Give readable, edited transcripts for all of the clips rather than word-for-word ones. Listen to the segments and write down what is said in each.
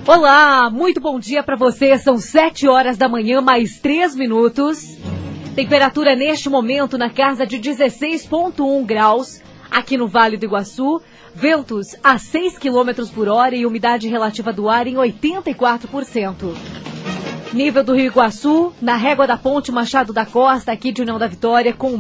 Olá, muito bom dia para você. São 7 horas da manhã, mais 3 minutos. Temperatura neste momento na casa de 16,1 graus, aqui no Vale do Iguaçu. Ventos a 6 km por hora e umidade relativa do ar em 84%. Nível do Rio Iguaçu, na régua da Ponte Machado da Costa, aqui de União da Vitória, com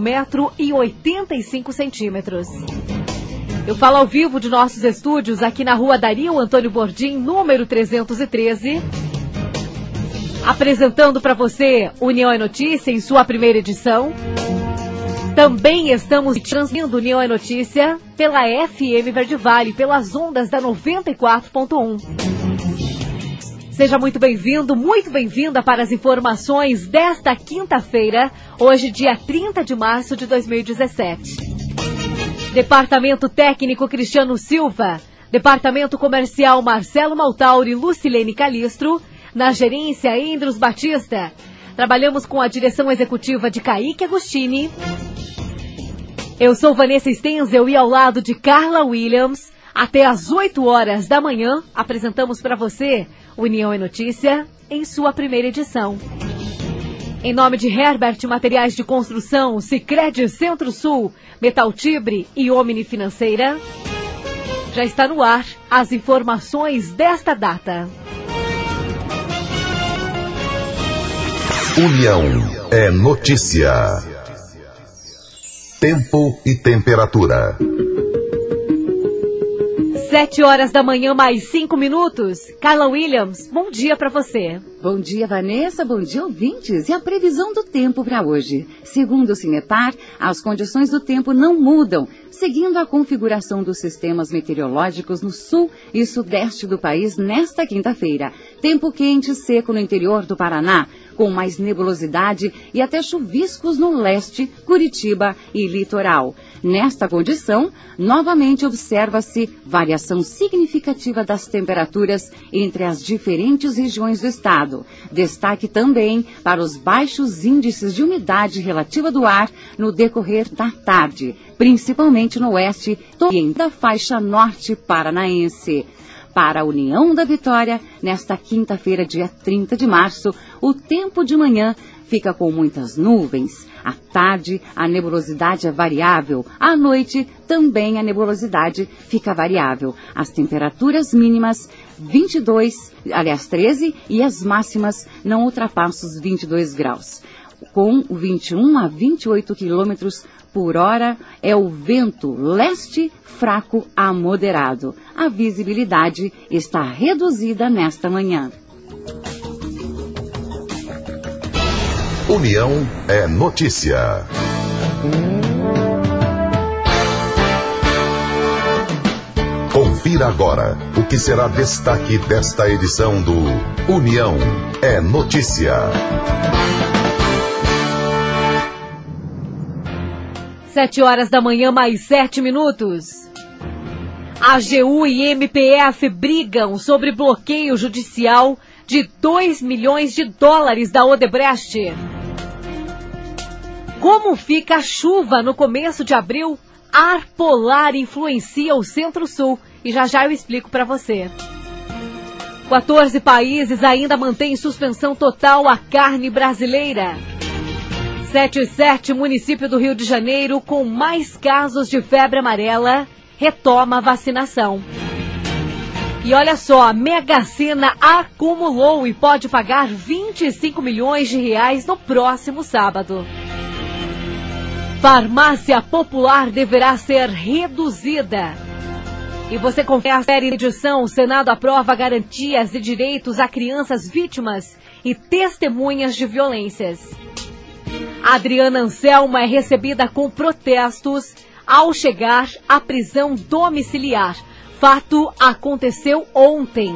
1,85 m. Eu falo ao vivo de nossos estúdios aqui na rua Dario Antônio Bordim, número 313. Apresentando para você União é Notícia em sua primeira edição. Também estamos transmitindo União é Notícia pela FM Verde Vale, pelas ondas da 94.1. Seja muito bem-vindo, muito bem-vinda para as informações desta quinta-feira, hoje dia 30 de março de 2017. Departamento Técnico Cristiano Silva, Departamento Comercial Marcelo Maltauri e Lucilene Calistro, na gerência Endros Batista. Trabalhamos com a direção executiva de Kaique Agostini. Eu sou Vanessa Stenzel e ao lado de Carla Williams, até às 8 horas da manhã, apresentamos para você União é Notícia em sua primeira edição. Em nome de Herbert Materiais de Construção, Sicredi Centro-Sul, Metal Tibre e Omni Financeira, já está no ar as informações desta data. União é Notícia. Tempo e temperatura. 7 horas da manhã, mais 5 minutos. Carla Williams, bom dia para você. Bom dia, Vanessa. Bom dia, ouvintes. E a previsão do tempo para hoje? Segundo o Cinepar, as condições do tempo não mudam, seguindo a configuração dos sistemas meteorológicos no sul e sudeste do país nesta quinta-feira. Tempo quente e seco no interior do Paraná, com mais nebulosidade e até chuviscos no leste, Curitiba e litoral. Nesta condição, novamente observa-se variação significativa das temperaturas entre as diferentes regiões do estado. Destaque também para os baixos índices de umidade relativa do ar no decorrer da tarde, principalmente no oeste e da faixa norte paranaense. Para a União da Vitória, nesta quinta-feira, dia 30 de março, o tempo de manhã fica com muitas nuvens. À tarde, a nebulosidade é variável. À noite, também a nebulosidade fica variável. As temperaturas mínimas 13 e as máximas não ultrapassam os 22 graus. Com 21 a 28 quilômetros por hora é o vento leste fraco a moderado. A visibilidade está reduzida nesta manhã. União é Notícia. Confira agora o que será destaque desta edição do União é Notícia. 7 horas da manhã, mais 7 minutos. AGU e MPF brigam sobre bloqueio judicial de 2 milhões de dólares da Odebrecht. Como fica a chuva no começo de abril? Ar polar influencia o Centro-Sul e já eu explico para você. 14 países ainda mantêm suspensão total a carne brasileira. 77, município do Rio de Janeiro, com mais casos de febre amarela, retoma a vacinação. E olha só, a Mega Sena acumulou e pode pagar 25 milhões de reais no próximo sábado. Farmácia Popular deverá ser reduzida. E você confere a série de edição, o Senado aprova garantias e direitos a crianças vítimas e testemunhas de violências. Adriana Anselma é recebida com protestos ao chegar à prisão domiciliar. Fato aconteceu ontem.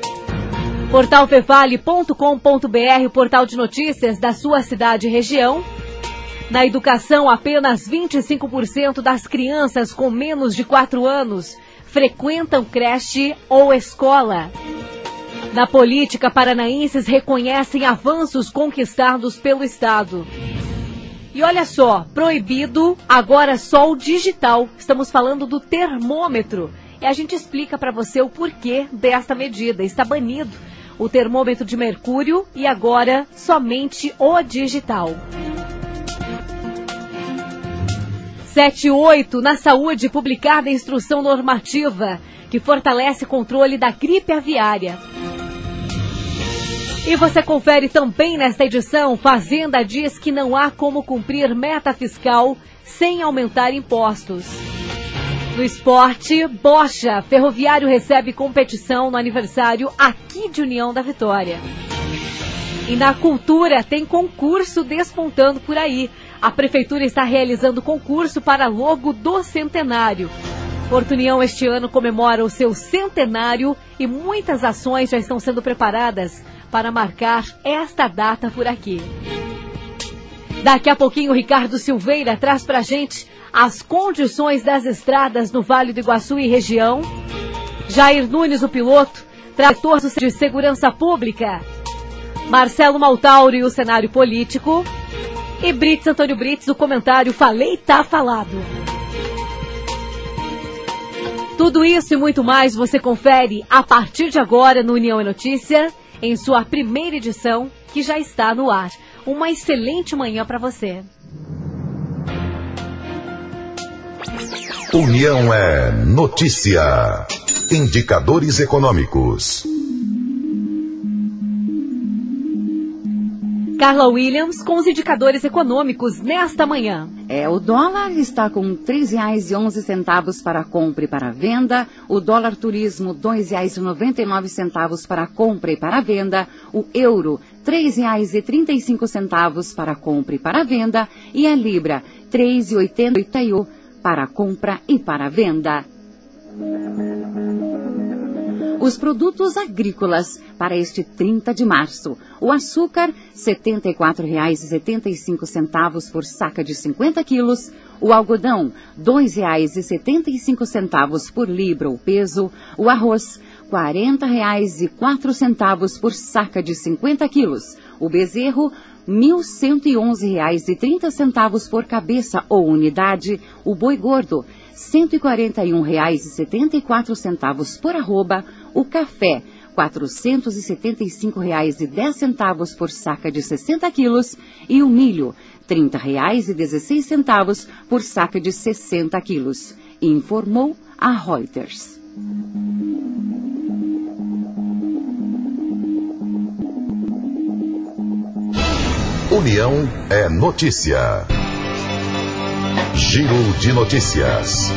Portalfevale.com.br, portal de notícias da sua cidade e região. Na educação, apenas 25% das crianças com menos de 4 anos frequentam creche ou escola. Na política, paranaenses reconhecem avanços conquistados pelo Estado. E olha só, proibido agora só o digital. Estamos falando do termômetro. e a gente explica para você o porquê desta medida. Está banido o termômetro de mercúrio e agora somente o digital. 7.8, na saúde, publicada a instrução normativa que fortalece o controle da gripe aviária. E você confere também nesta edição, Fazenda diz que não há como cumprir meta fiscal sem aumentar impostos. No esporte, bocha, Ferroviário recebe competição no aniversário aqui de União da Vitória. E na cultura, tem concurso despontando por aí. A Prefeitura está realizando concurso para logo do centenário. Porto União este ano comemora o seu centenário e muitas ações já estão sendo preparadas para marcar esta data por aqui. Daqui a pouquinho, o Ricardo Silveira traz pra gente as condições das estradas no Vale do Iguaçu e região. Jair Nunes, o piloto, traz torços de segurança pública. Marcelo Maltauro e o cenário político. E Brits, Antônio Brits, o comentário Falei, tá falado. Tudo isso e muito mais você confere a partir de agora no União é Notícia, em sua primeira edição, que já está no ar. Uma excelente manhã para você. União é Notícia. Indicadores econômicos. Carla Williams com os indicadores econômicos nesta manhã. O dólar está com R$ 3,11 para compra e para venda. O dólar turismo, R$ 2,99 para compra e para venda. O euro, R$ 3,35 para compra e para venda. E a libra, R$ 3,88 para compra e para venda. Os produtos agrícolas para este 30 de março. O açúcar, R$ 74,75 por saca de 50 quilos. O algodão, R$ 2,75 por libra ou peso. O arroz, R$ 40,04 por saca de 50 quilos. O bezerro, R$ 1.111,30 por cabeça ou unidade. O boi gordo, R$ 141,74 por arroba. O café, R$ 475,10 por saca de 60 quilos. E o milho, R$ 30,16 por saca de 60 quilos. Informou a Reuters. União é Notícia. Giro de notícias.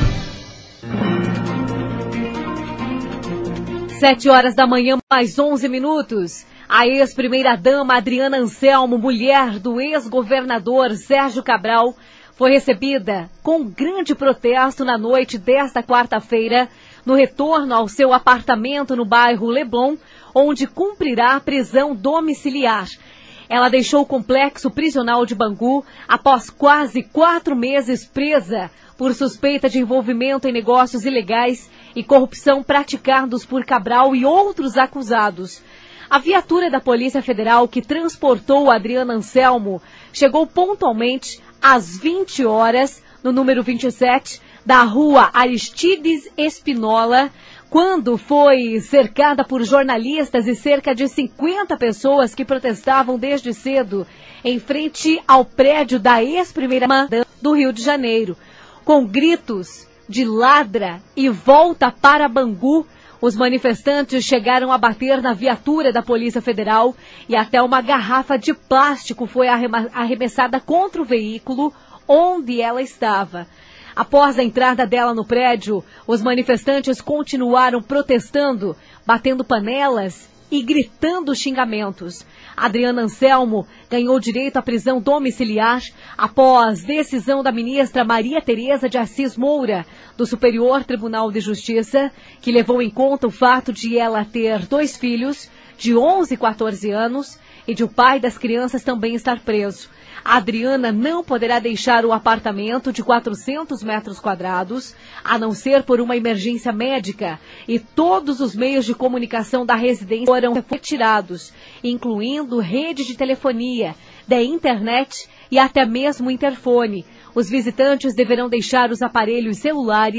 7 da manhã, mais 11 minutos. A ex-primeira-dama Adriana Anselmo, mulher do ex-governador Sérgio Cabral, foi recebida com grande protesto na noite desta quarta-feira, no retorno ao seu apartamento no bairro Leblon, onde cumprirá a prisão domiciliar. Ela deixou o complexo prisional de Bangu após quase 4 meses presa por suspeita de envolvimento em negócios ilegais e corrupção praticados por Cabral e outros acusados. A viatura da Polícia Federal que transportou Adriana Anselmo chegou pontualmente às 20 horas no número 27 da rua Aristides Espinola, quando foi cercada por jornalistas e cerca de 50 pessoas que protestavam desde cedo em frente ao prédio da ex-primeira-dama do Rio de Janeiro. Com gritos de ladra e volta para Bangu, os manifestantes chegaram a bater na viatura da Polícia Federal e até uma garrafa de plástico foi arremessada contra o veículo onde ela estava. Após a entrada dela no prédio, os manifestantes continuaram protestando, batendo panelas e gritando xingamentos. Adriana Anselmo ganhou direito à prisão domiciliar após decisão da ministra Maria Tereza de Assis Moura, do Superior Tribunal de Justiça, que levou em conta o fato de ela ter 2 filhos, de 11 e 14 anos, e de o pai das crianças também estar preso. A Adriana não poderá deixar o apartamento de 400 metros quadrados, a não ser por uma emergência médica, e todos os meios de comunicação da residência foram retirados, incluindo rede de telefonia, da internet e até mesmo interfone. Os visitantes deverão deixar os aparelhos celulares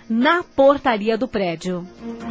na portaria do prédio.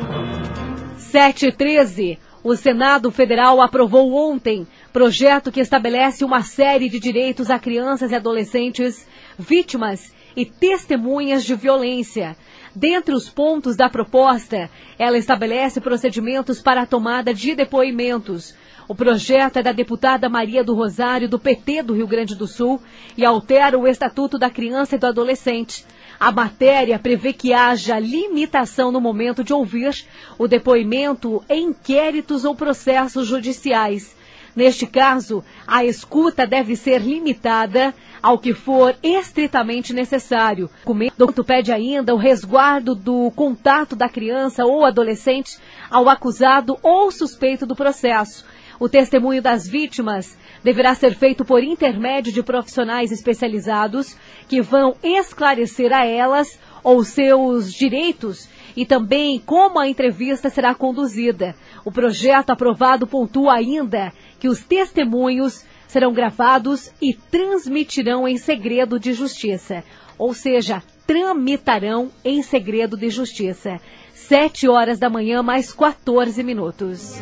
7h13. O Senado Federal aprovou ontem projeto que estabelece uma série de direitos a crianças e adolescentes vítimas e testemunhas de violência. Dentre os pontos da proposta, ela estabelece procedimentos para a tomada de depoimentos. O projeto é da deputada Maria do Rosário, do PT do Rio Grande do Sul, e altera o Estatuto da Criança e do Adolescente. A matéria prevê que haja limitação no momento de ouvir o depoimento em inquéritos ou processos judiciais. Neste caso, a escuta deve ser limitada ao que for estritamente necessário. O documento pede ainda o resguardo do contato da criança ou adolescente ao acusado ou suspeito do processo. O testemunho das vítimas deverá ser feito por intermédio de profissionais especializados que vão esclarecer a elas ou seus direitos e também como a entrevista será conduzida. O projeto aprovado pontua ainda que os testemunhos serão gravados e transmitirão em segredo de justiça, ou seja, tramitarão em segredo de justiça. 7h da manhã, mais 14 minutos.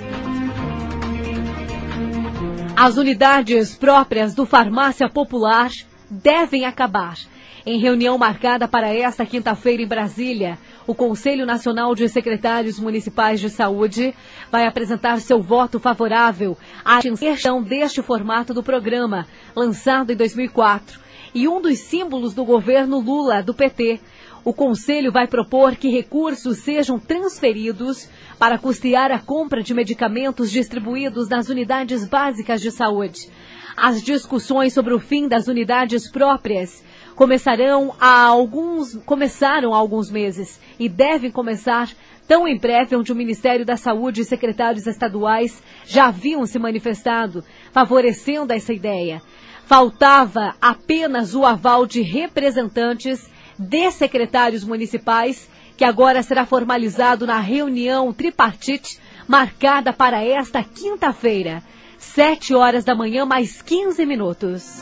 As unidades próprias do Farmácia Popular devem acabar. Em reunião marcada para esta quinta-feira em Brasília, o Conselho Nacional de Secretários Municipais de Saúde vai apresentar seu voto favorável à extinção deste formato do programa, lançado em 2004, e um dos símbolos do governo Lula, do PT. O Conselho vai propor que recursos sejam transferidos para custear a compra de medicamentos distribuídos nas unidades básicas de saúde. As discussões sobre o fim das unidades próprias começaram há alguns meses e devem começar tão em breve, onde o Ministério da Saúde e secretários estaduais já haviam se manifestado, favorecendo essa ideia. Faltava apenas o aval de representantes de secretários municipais, que agora será formalizado na reunião tripartite marcada para esta quinta-feira. 7h da manhã, mais 15 minutos.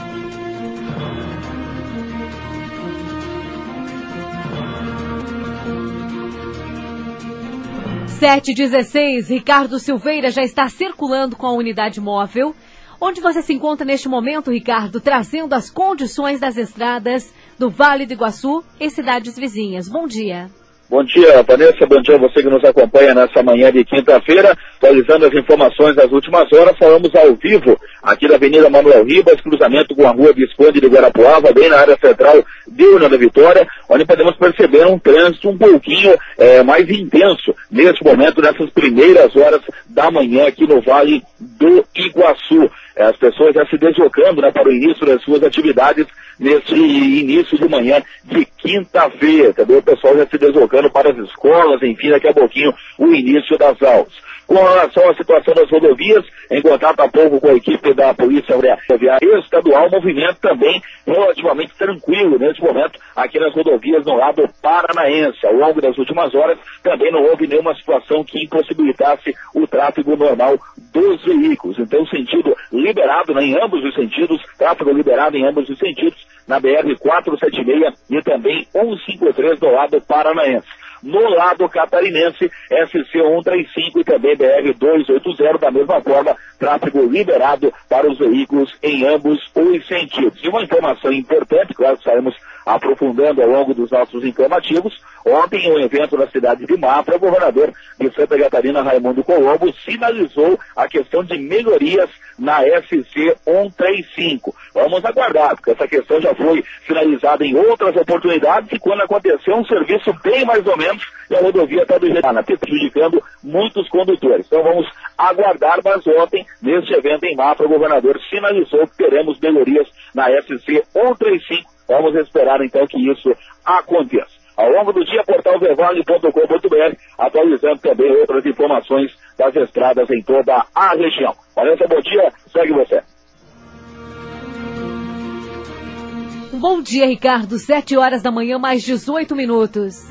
Sete 16, Ricardo Silveira já está circulando com a unidade móvel. Onde você se encontra neste momento, Ricardo, trazendo as condições das estradas do Vale do Iguaçu e cidades vizinhas. Bom dia. Bom dia, Vanessa. Bom dia a você que nos acompanha nessa manhã de quinta-feira. Atualizando as informações das últimas horas, falamos ao vivo aqui da Avenida Manuel Ribas, cruzamento com a Rua Visconde de Guarapuava, bem na área central de União da Vitória, onde podemos perceber um trânsito um pouquinho mais intenso neste momento, nessas primeiras horas da manhã aqui no Vale do Iguaçu. As pessoas já se deslocando, para o início das suas atividades nesse início de manhã de quinta-feira. Também o pessoal já se deslocando para as escolas, enfim, daqui a pouquinho o início das aulas. Com relação à situação das rodovias, em contato há pouco com a equipe da Polícia Rodoviária Estadual, movimento também relativamente tranquilo nesse momento aqui nas rodovias no lado paranaense. Ao longo das últimas horas também não houve nenhuma situação que impossibilitasse o tráfego normal dos veículos. Então, sentido liberado, em ambos os sentidos, tráfego liberado em ambos os sentidos, na BR-476 e também 153 do lado paranaense. No lado catarinense, SC-135 e também BR-280, da mesma forma, tráfego liberado para os veículos em ambos os sentidos. E uma informação importante, claro, estaremos aprofundando ao longo dos nossos informativos. Ontem, em um evento na cidade de Mafra, o governador de Santa Catarina, Raimundo Colombo, sinalizou a questão de melhorias na SC-135. Vamos aguardar, porque essa questão já foi finalizada em outras oportunidades e quando aconteceu um serviço bem mais ou menos, e a rodovia está do jeito prejudicando muitos condutores. Então vamos aguardar, mas ontem, neste evento em Mafra, o governador sinalizou que teremos melhorias na SC-135. Vamos esperar então que isso aconteça. Ao longo do dia, portalvervale.com.br, atualizando também outras informações das estradas em toda a região. Vanessa, bom dia, segue você. Bom dia, Ricardo. 7h da manhã, mais 18 minutos.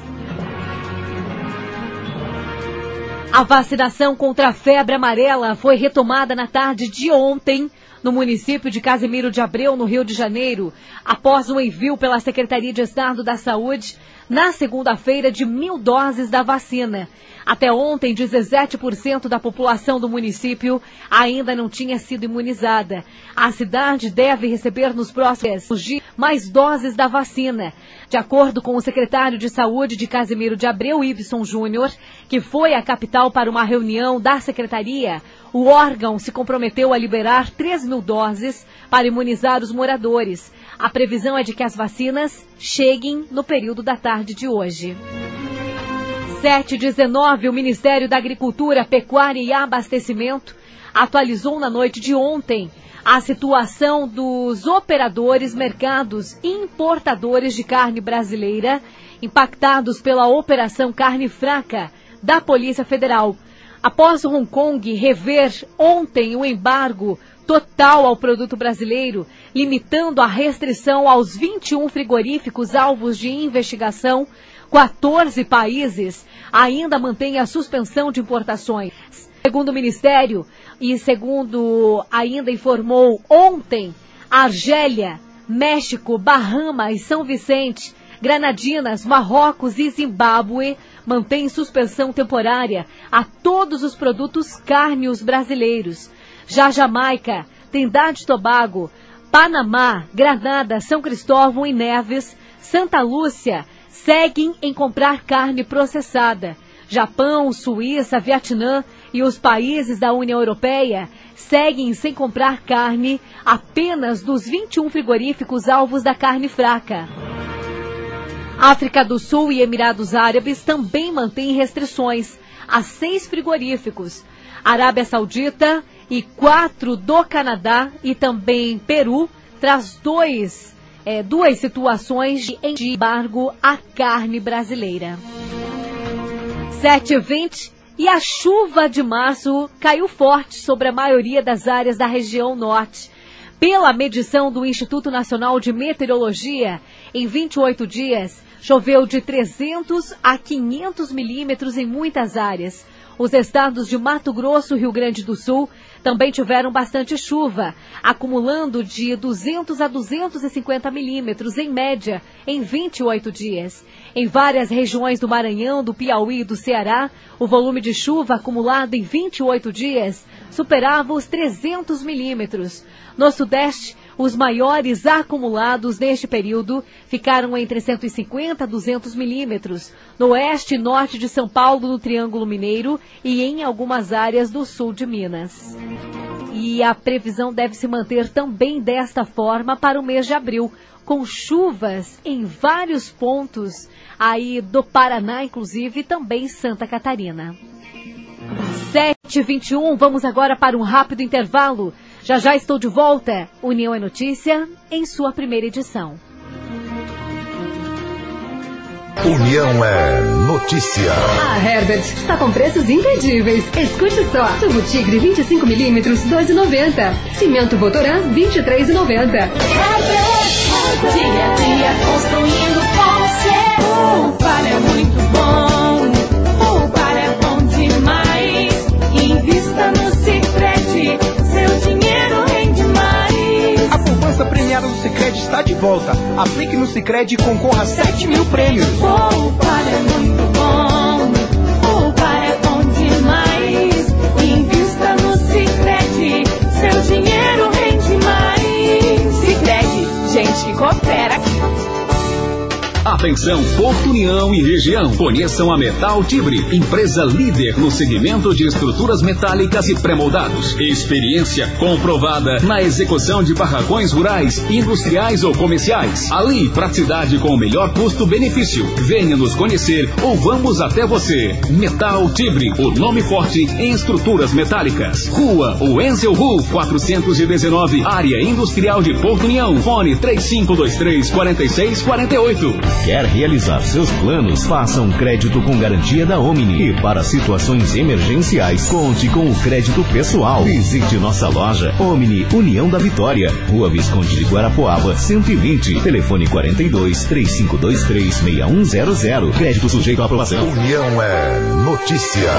A vacinação contra a febre amarela foi retomada na tarde de ontem no município de Casimiro de Abreu, no Rio de Janeiro, após o envio pela Secretaria de Estado da Saúde, na segunda-feira, de 1.000 doses da vacina. Até ontem, 17% da população do município ainda não tinha sido imunizada. A cidade deve receber nos próximos dias mais doses da vacina. De acordo com o secretário de Saúde de Casimiro de Abreu, Ibson Júnior, que foi à capital para uma reunião da secretaria, o órgão se comprometeu a liberar 3.000 doses para imunizar os moradores. A previsão é de que as vacinas cheguem no período da tarde de hoje. 7h19, o Ministério da Agricultura, Pecuária e Abastecimento atualizou na noite de ontem a situação dos operadores, mercados e importadores de carne brasileira impactados pela Operação Carne Fraca da Polícia Federal. Após Hong Kong rever ontem o embargo total ao produto brasileiro, limitando a restrição aos 21 frigoríficos alvos de investigação, 14 países ainda mantêm a suspensão de importações. Segundo o Ministério, e segundo ainda informou ontem, Argélia, México, Bahamas, São Vicente, Granadinas, Marrocos e Zimbábue mantêm suspensão temporária a todos os produtos cárneos brasileiros. Já Jamaica, Trindade e Tobago, Panamá, Granada, São Cristóvão e Neves, Santa Lúcia, seguem em comprar carne processada. Japão, Suíça, Vietnã e os países da União Europeia seguem sem comprar carne apenas dos 21 frigoríficos alvos da carne fraca. África do Sul e Emirados Árabes também mantêm restrições a 6 frigoríficos. Arábia Saudita e 4 do Canadá e também Peru traz duas situações de embargo à carne brasileira. 7h20, e a chuva de março caiu forte sobre a maioria das áreas da região norte. Pela medição do Instituto Nacional de Meteorologia, em 28 dias, choveu de 300 a 500 milímetros em muitas áreas. Os estados de Mato Grosso e Rio Grande do Sul também tiveram bastante chuva, acumulando de 200 a 250 milímetros em média em 28 dias. Em várias regiões do Maranhão, do Piauí e do Ceará, o volume de chuva acumulado em 28 dias superava os 300 milímetros. No Sudeste, os maiores acumulados neste período ficaram entre 150 a 200 milímetros, no oeste e norte de São Paulo, no Triângulo Mineiro e em algumas áreas do sul de Minas. E a previsão deve se manter também desta forma para o mês de abril, com chuvas em vários pontos aí do Paraná, inclusive também Santa Catarina. 7h21, vamos agora para um rápido intervalo. Já já estou de volta. União é Notícia, em sua primeira edição. União é Notícia. A Herbert está com preços imperdíveis. Escute só. Tubo Tigre 25mm, 2,90. Cimento Votoran, 23,90. Dia a dia construindo com você. Poupar é muito bom. Poupar é bom demais. Invista no Sicredi. Seu dinheiro rende mais. A poupança premiada do Sicredi está de volta. Aplique no Sicredi e concorra a 7.000 prêmios. Poupar é muito bom. Poupar é bom demais. Invista no Sicredi. Seu dinheiro rende mais. Sicredi, gente que coopera. Atenção, Porto União e região. Conheçam a Metal Tibre, empresa líder no segmento de estruturas metálicas e pré-moldados. Experiência comprovada na execução de barracões rurais, industriais ou comerciais. Ali, praticidade com o melhor custo-benefício. Venha nos conhecer ou vamos até você. Metal Tibre, o nome forte em estruturas metálicas. Rua Wenzel Ru, 419, área industrial de Porto União. Fone 3523-4648. Quer realizar seus planos? Faça um crédito com garantia da Omni. E para situações emergenciais, conte com o crédito pessoal. Visite nossa loja Omni União da Vitória, Rua Visconde de Guarapuava, 120. Telefone 42-3523-6100. Crédito sujeito à aprovação. União é Notícia.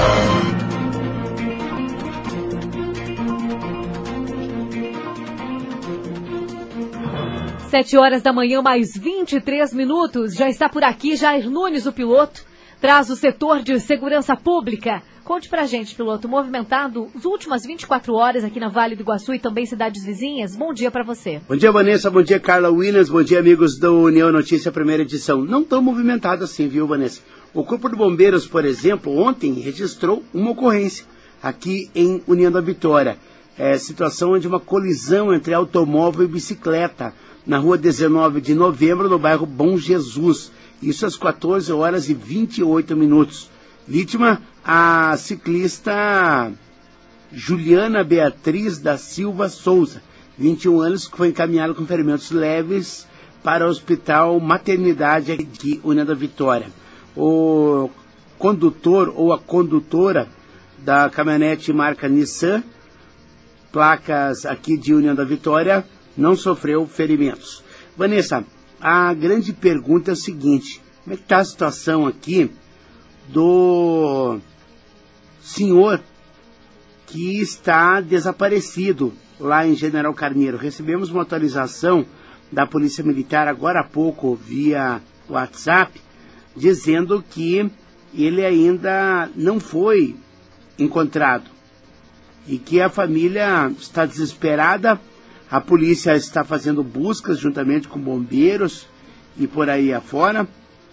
7 horas da manhã, mais 23 minutos. Já está por aqui Jair Nunes, o piloto, traz o setor de segurança pública. Conte pra gente, piloto, movimentado as últimas 24 horas aqui na Vale do Iguaçu e também cidades vizinhas. Bom dia para você. Bom dia, Vanessa. Bom dia, Carla Williams. Bom dia, amigos do União Notícia, primeira edição. Não tão movimentado assim, viu, Vanessa? O Corpo de Bombeiros, por exemplo, ontem registrou uma ocorrência aqui em União da Vitória. Situação de uma colisão entre automóvel e bicicleta na rua 19 de novembro, no bairro Bom Jesus. Isso às 14 horas e 28 minutos. Vítima, a ciclista Juliana Beatriz da Silva Souza, 21 anos, que foi encaminhada com ferimentos leves para o Hospital Maternidade aqui, União da Vitória. O condutor ou a condutora da caminhonete marca Nissan, placas aqui de União da Vitória, não sofreu ferimentos. Vanessa, a grande pergunta é o seguinte: como é que está a situação aqui do senhor que está desaparecido lá em General Carneiro? Recebemos uma atualização da Polícia Militar agora há pouco via WhatsApp, dizendo que ele ainda não foi encontrado e que a família está desesperada. A polícia está fazendo buscas juntamente com bombeiros e por aí afora.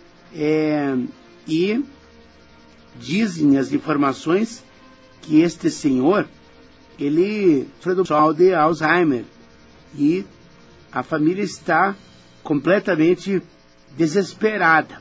E dizem as informações que este senhor, ele foi do mal de Alzheimer. E a família está completamente desesperada.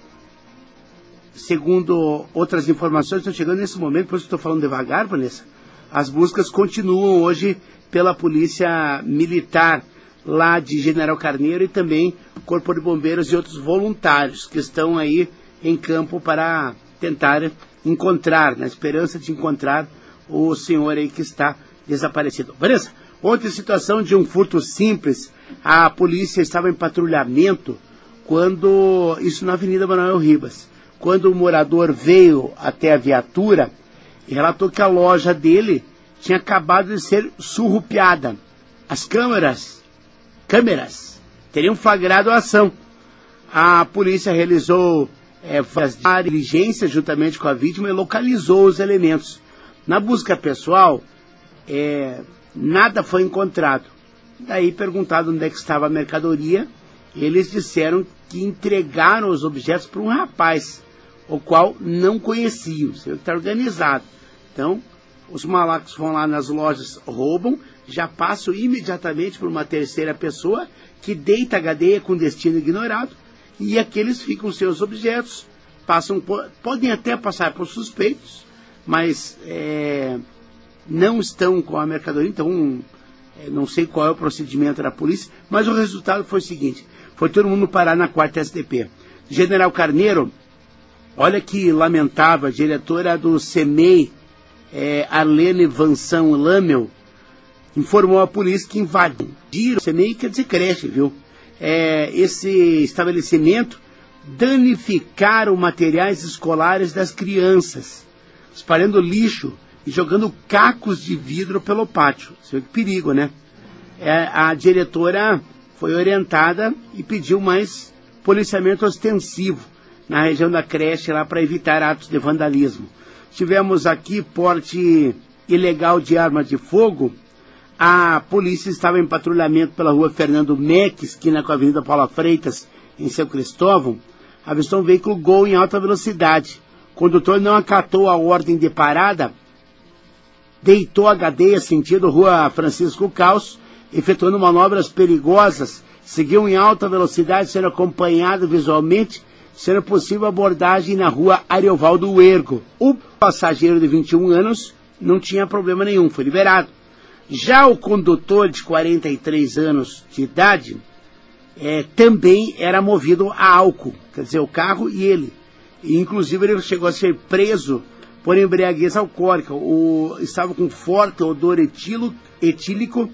Segundo outras informações, estou chegando nesse momento, por isso estou falando devagar, Vanessa. As buscas continuam hoje pela Polícia Militar lá de General Carneiro e também o Corpo de Bombeiros e outros voluntários que estão aí em campo para tentar encontrar, na esperança de encontrar o senhor aí que está desaparecido. Vanessa, ontem situação de um furto simples, a polícia estava em patrulhamento quando, isso na Avenida Manuel Ribas, quando o morador veio até a viatura e relatou que a loja dele tinha acabado de ser surrupiada. As câmeras teriam flagrado a ação. A polícia realizou a diligência juntamente com a vítima e localizou os elementos. Na busca pessoal, nada foi encontrado. Daí, perguntado onde é que estava a mercadoria, eles disseram que entregaram os objetos para um rapaz, o qual não conheciam. Você está organizado. Então, os malacos vão lá nas lojas, roubam, já passam imediatamente por uma terceira pessoa que deita a cadeia com destino ignorado, e aqueles ficam seus objetos, podem até passar por suspeitos, mas não estão com a mercadoria. Então não sei qual é o procedimento da polícia, mas o resultado foi o seguinte: foi todo mundo parar na 4ª SDP. General Carneiro, olha que lamentável, a diretora do CEMEI, Arlene Vanção Lamel, informou à polícia que invadiram o CEMEI, quer dizer creche, viu? Esse estabelecimento, danificaram materiais escolares das crianças, espalhando lixo e jogando cacos de vidro pelo pátio. Isso é que perigo, né? A diretora foi orientada e pediu mais policiamento ostensivo na região da creche lá para evitar atos de vandalismo. Tivemos aqui porte ilegal de arma de fogo. A polícia estava em patrulhamento pela rua Fernando Meck, esquina com a Avenida Paula Freitas, em São Cristóvão. Avistou um veículo Gol em alta velocidade. O condutor não acatou a ordem de parada, deitou a cadeia sentido rua Francisco Caos, efetuando manobras perigosas, seguiu em alta velocidade, sendo acompanhado visualmente, sendo possível abordagem na rua Ariovaldo Ergo. O passageiro de 21 anos não tinha problema nenhum, foi liberado. Já o condutor de 43 anos de idade também era movido a álcool, quer dizer, o carro e ele. E, inclusive, ele chegou a ser preso por embriaguez alcoólica. Estava com forte odor etílico,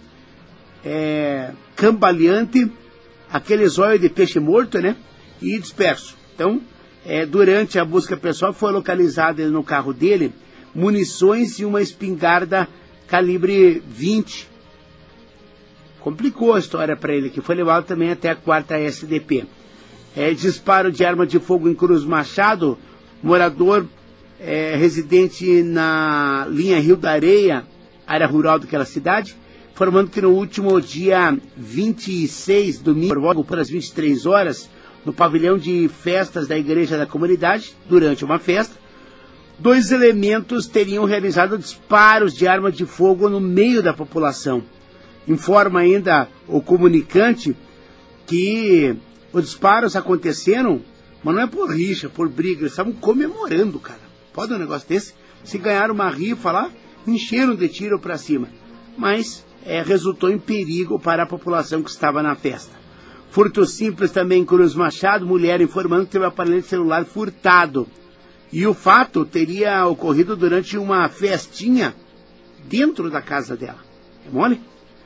cambaleante, aquele zóio de peixe morto, né? E disperso. Então, durante a busca pessoal, foi localizada no carro dele munições e uma espingarda calibre 20. complicou a história para ele, que foi levado também até a 4ª SDP. Disparo de arma de fogo em Cruz Machado, morador residente na linha Rio da Areia, área rural daquela cidade, informando que no último dia 26, domingo, por as 23 horas, no pavilhão de festas da igreja da comunidade, durante uma festa, 2 elementos teriam realizado disparos de arma de fogo no meio da população. Informa ainda o comunicante que os disparos aconteceram, mas não é por rixa, por briga, eles estavam comemorando, cara. Pode um negócio desse? Se ganharam uma rifa lá, encheram de tiro para cima. Mas resultou em perigo para a população que estava na festa. Furto simples também em Cruz Machado, mulher informando que teve o aparelho celular furtado. E o fato teria ocorrido durante uma festinha dentro da casa dela. É mole?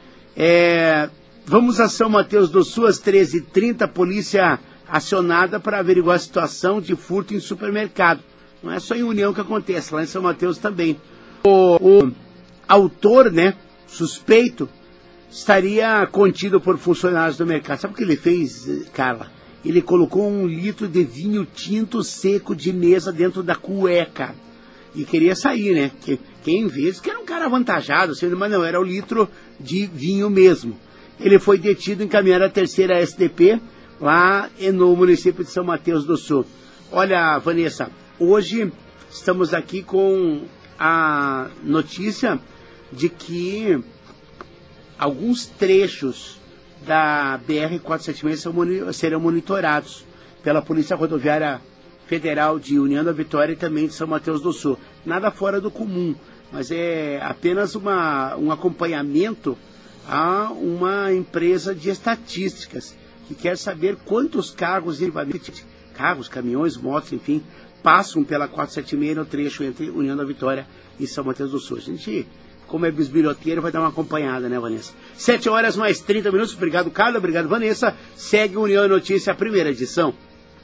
Vamos a São Mateus do Sul, às 13h30, polícia acionada para averiguar a situação de furto em supermercado. Não é só em União que acontece, lá em São Mateus também. O autor, suspeito, estaria contido por funcionários do mercado. Sabe o que ele fez, Carla? Ele colocou 1 litro de vinho tinto seco de mesa dentro da cueca. E queria sair, né? Quem vê, que era um cara avantajado, mas não, era o litro de vinho mesmo. Ele foi detido e encaminhado à 3ª SDP, lá no município de São Mateus do Sul. Olha, Vanessa, hoje estamos aqui com a notícia de que alguns trechos da BR-476 serão monitorados pela Polícia Rodoviária Federal de União da Vitória e também de São Mateus do Sul. Nada fora do comum, mas é apenas um acompanhamento a uma empresa de estatísticas que quer saber quantos carros, caminhões, motos, enfim, passam pela 476 no trecho entre União da Vitória e São Mateus do Sul. A gente, como é bisbilhoteiro, vai dar uma acompanhada, né, Vanessa? 7 horas mais 30 minutos. Obrigado, Carla. Obrigado, Vanessa. Segue União e Notícia, a primeira edição.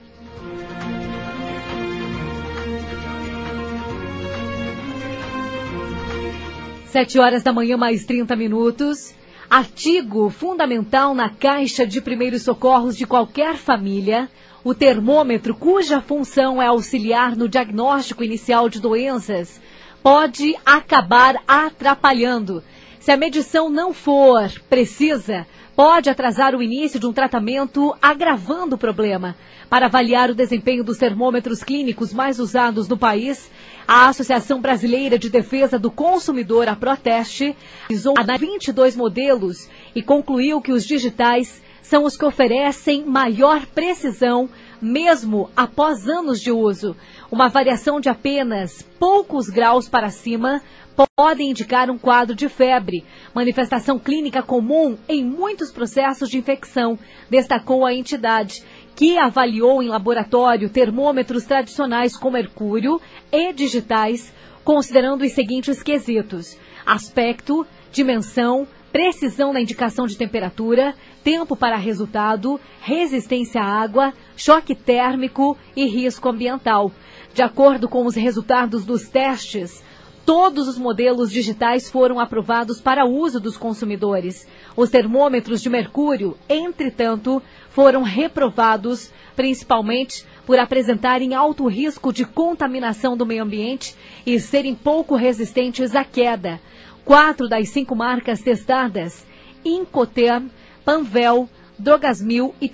Sete horas da manhã, mais 30 minutos. Artigo fundamental na caixa de primeiros socorros de qualquer família, o termômetro, cuja função é auxiliar no diagnóstico inicial de doenças, pode acabar atrapalhando. Se a medição não for precisa, pode atrasar o início de um tratamento, agravando o problema. Para avaliar o desempenho dos termômetros clínicos mais usados no país, a Associação Brasileira de Defesa do Consumidor, a Proteste, analisou 22 modelos e concluiu que os digitais são os que oferecem maior precisão, mesmo após anos de uso. Uma variação de apenas poucos graus para cima pode indicar um quadro de febre, manifestação clínica comum em muitos processos de infecção, destacou a entidade, que avaliou em laboratório termômetros tradicionais com mercúrio e digitais, considerando os seguintes quesitos: aspecto, dimensão, precisão na indicação de temperatura, tempo para resultado, resistência à água, choque térmico e risco ambiental. De acordo com os resultados dos testes, todos os modelos digitais foram aprovados para uso dos consumidores. Os termômetros de mercúrio, entretanto, foram reprovados, principalmente por apresentarem alto risco de contaminação do meio ambiente e serem pouco resistentes à queda. 4 das 5 marcas testadas, Incoterm, Panvel, Drogasmil e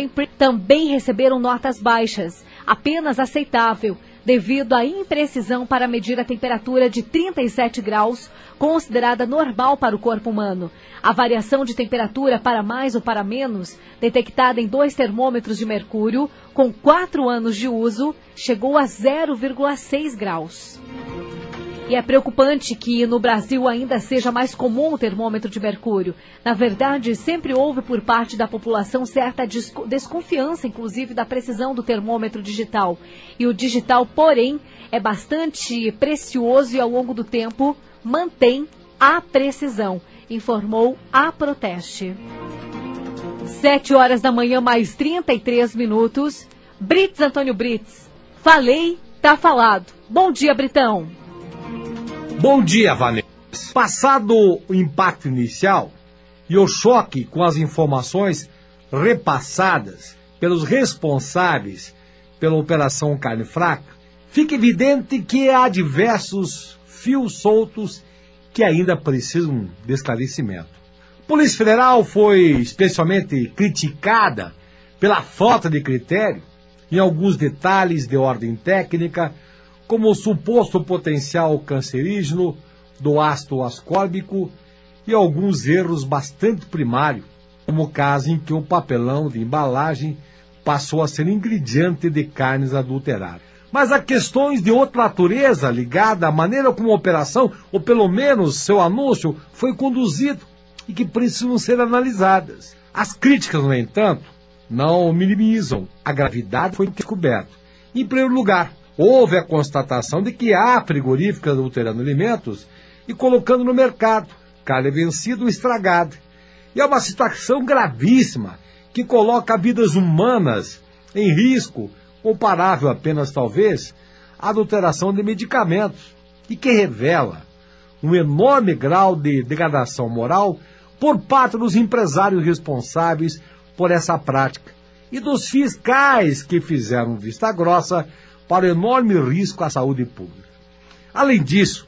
também receberam notas baixas, apenas aceitável, devido à imprecisão para medir a temperatura de 37 graus, considerada normal para o corpo humano. A variação de temperatura para mais ou para menos, detectada em 2 termômetros de mercúrio, com 4 anos de uso, chegou a 0,6 graus. E é preocupante que no Brasil ainda seja mais comum o termômetro de mercúrio. Na verdade, sempre houve por parte da população certa desconfiança, inclusive, da precisão do termômetro digital. E o digital, porém, é bastante precioso e ao longo do tempo mantém a precisão, informou a Proteste. 7 horas da manhã, mais 33 minutos. Brits Antônio Brits. Falei, tá falado. Bom dia, Britão. Bom dia, Vanessa. Passado o impacto inicial, e o choque com as informações repassadas pelos responsáveis pela Operação Carne Fraca, fica evidente que há diversos fios soltos que ainda precisam de esclarecimento. A Polícia Federal foi especialmente criticada pela falta de critério em alguns detalhes de ordem técnica, como o suposto potencial cancerígeno do ácido ascórbico e alguns erros bastante primários, como o caso em que o papelão de embalagem passou a ser ingrediente de carnes adulteradas. Mas há questões de outra natureza ligada à maneira como a operação, ou pelo menos seu anúncio, foi conduzido e que precisam ser analisadas. As críticas, no entanto, não minimizam a gravidade que foi descoberta. Em primeiro lugar, houve a constatação de que há frigoríficos adulterando alimentos e colocando no mercado carne vencida ou estragada. E é uma situação gravíssima que coloca vidas humanas em risco, comparável apenas, talvez, à adulteração de medicamentos, e que revela um enorme grau de degradação moral por parte dos empresários responsáveis por essa prática e dos fiscais que fizeram vista grossa para o enorme risco à saúde pública. Além disso,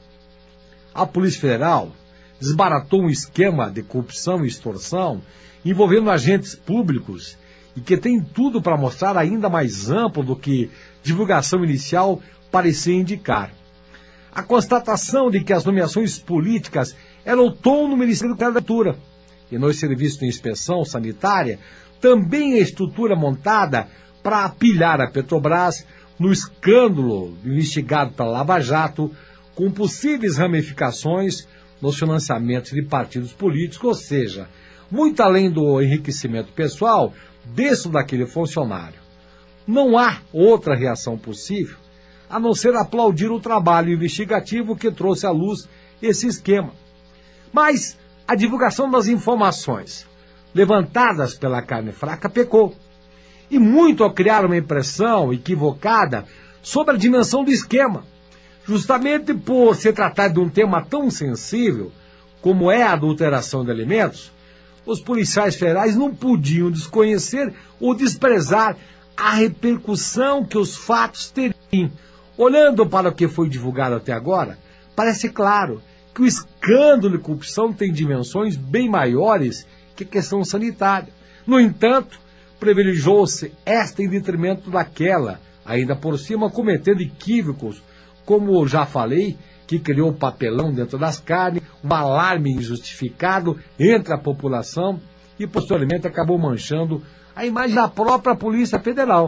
a Polícia Federal desbaratou um esquema de corrupção e extorsão envolvendo agentes públicos e que tem tudo para mostrar ainda mais amplo do que divulgação inicial parecia indicar. A constatação de que as nomeações políticas eram o tom no Ministério da Agricultura e nos serviços de inspeção sanitária também a estrutura montada para apilhar a Petrobras no escândalo investigado pela Lava Jato, com possíveis ramificações nos financiamentos de partidos políticos, ou seja, muito além do enriquecimento pessoal desse ou daquele funcionário. Não há outra reação possível a não ser aplaudir o trabalho investigativo que trouxe à luz esse esquema. Mas a divulgação das informações levantadas pela Carne Fraca pecou, e muito ao criar uma impressão equivocada sobre a dimensão do esquema, justamente por se tratar de um tema tão sensível como é a adulteração de alimentos. Os policiais federais não podiam desconhecer ou desprezar a repercussão que os fatos teriam. Olhando para o que foi divulgado até agora, parece claro que o escândalo de corrupção tem dimensões bem maiores que a questão sanitária. No entanto, privilegiou-se esta em detrimento daquela, ainda por cima cometendo equívocos, como já falei, que criou papelão dentro das carnes, um alarme injustificado entre a população e, posteriormente, acabou manchando a imagem da própria Polícia Federal.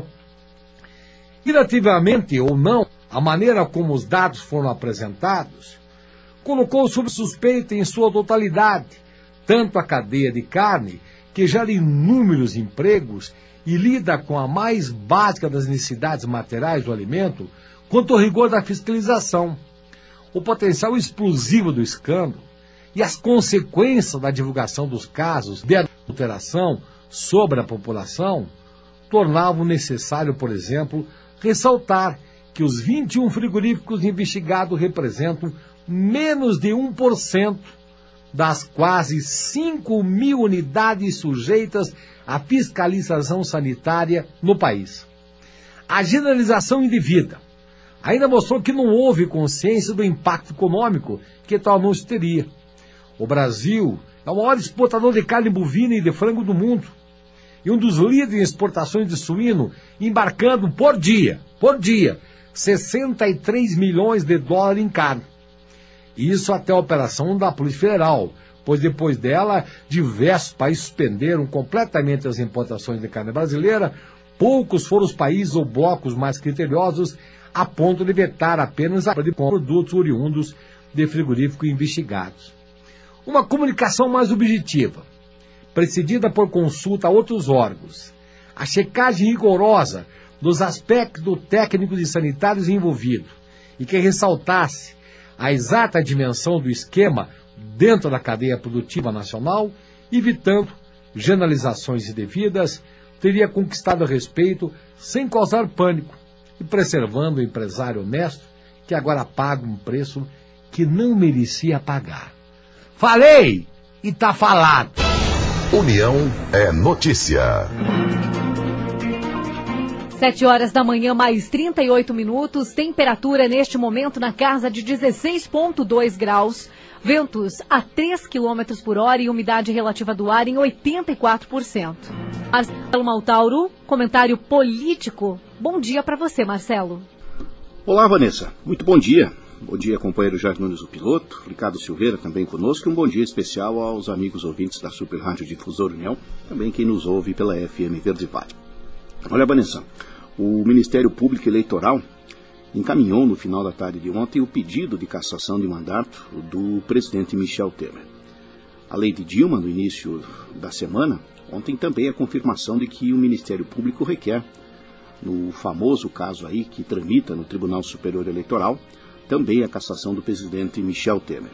Relativamente ou não, a maneira como os dados foram apresentados colocou sob suspeita em sua totalidade tanto a cadeia de carne, que gera inúmeros empregos e lida com a mais básica das necessidades materiais do alimento, quanto ao rigor da fiscalização. O potencial explosivo do escândalo e as consequências da divulgação dos casos de adulteração sobre a população tornavam necessário, por exemplo, ressaltar que os 21 frigoríficos investigados representam menos de 1% das quase 5.000 unidades sujeitas à fiscalização sanitária no país. A generalização indevida ainda mostrou que não houve consciência do impacto econômico que tal anúncio teria. O Brasil é o maior exportador de carne bovina e de frango do mundo, e um dos líderes em exportações de suíno, embarcando por dia, 63 milhões de dólares em carne. Isso até a operação da Polícia Federal, pois depois dela, diversos países suspenderam completamente as importações de carne brasileira. Poucos foram os países ou blocos mais criteriosos a ponto de vetar apenas a compra de produtos oriundos de frigoríficos investigados. Uma comunicação mais objetiva, precedida por consulta a outros órgãos, a checagem rigorosa dos aspectos técnicos e sanitários envolvidos, e que ressaltasse a exata dimensão do esquema dentro da cadeia produtiva nacional, evitando generalizações indevidas, teria conquistado respeito sem causar pânico e preservando o empresário honesto que agora paga um preço que não merecia pagar. Falei e tá falado. União é notícia. 7 horas da manhã, mais 38 minutos. Temperatura neste momento na casa de 16,2 graus. Ventos a 3 km por hora e umidade relativa do ar em 84%. Marcelo Maltauro, comentário político. Bom dia para você, Marcelo. Olá, Vanessa. Muito bom dia. Bom dia, companheiro Jorge Nunes, o piloto. Ricardo Silveira também conosco. Um bom dia especial aos amigos ouvintes da Super Rádio Difusora União. Também quem nos ouve pela FM Verde Vale. Olha, Vanessa, o Ministério Público Eleitoral encaminhou no final da tarde de ontem o pedido de cassação de mandato do presidente Michel Temer. A lei de Dilma, no início da semana, ontem também a confirmação de que o Ministério Público requer, no famoso caso aí que tramita no Tribunal Superior Eleitoral, também a cassação do presidente Michel Temer.